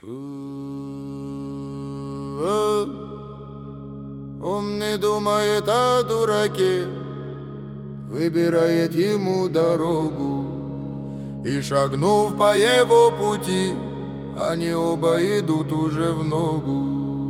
Умный думает о дураке, выбирает ему дорогу. И шагнув по его пути, они оба идут уже в ногу.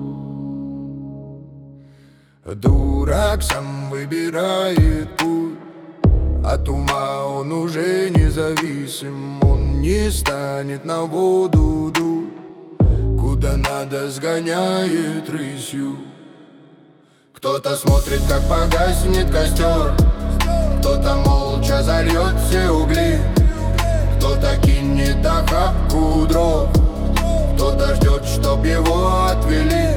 Дурак сам выбирает путь, от ума он уже независим. Он не станет на воду дуть, куда надо сгоняет рысью. Кто-то смотрит, как погаснет костер, кто-то молча зальет все угли, кто-то кинет охапку дров, кто-то ждет, чтоб его отвели.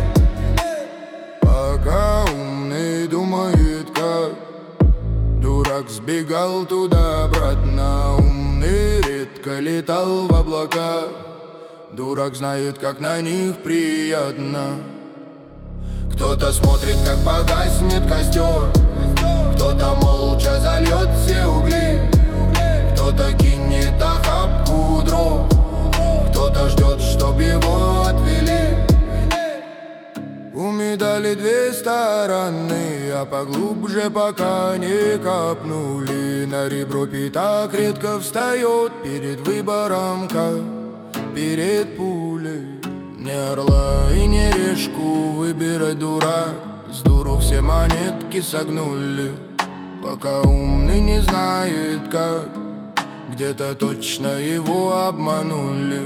Пока умный думает как, дурак сбегал туда-обратно. Умный редко летал в облака, дурак знает, как на них приятно. Кто-то смотрит, как погаснет костер, кто-то молча зальет все угли, кто-то кинет охапку дров, кто-то ждет, чтоб его отвели. У медали две стороны, а поглубже пока не копнули. На ребро пятак редко встает перед выбором, как перед пулей. Не орла и не решку выбирать дурак, с дуру все монетки согнули. Пока умный не знает как, где-то точно его обманули.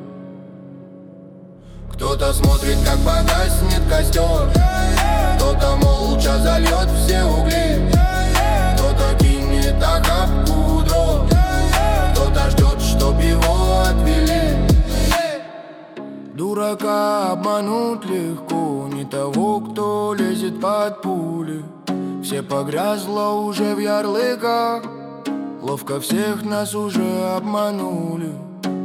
Кто-то смотрит, как погаснет костер, кто-то молча зальет все угли, кто-то кинет охапку дров, кто-то ждет, чтоб его отвели. Дурака обмануть легко, не того, кто лезет под пули. Все погрязло уже в ярлыках, ловко всех нас уже обманули.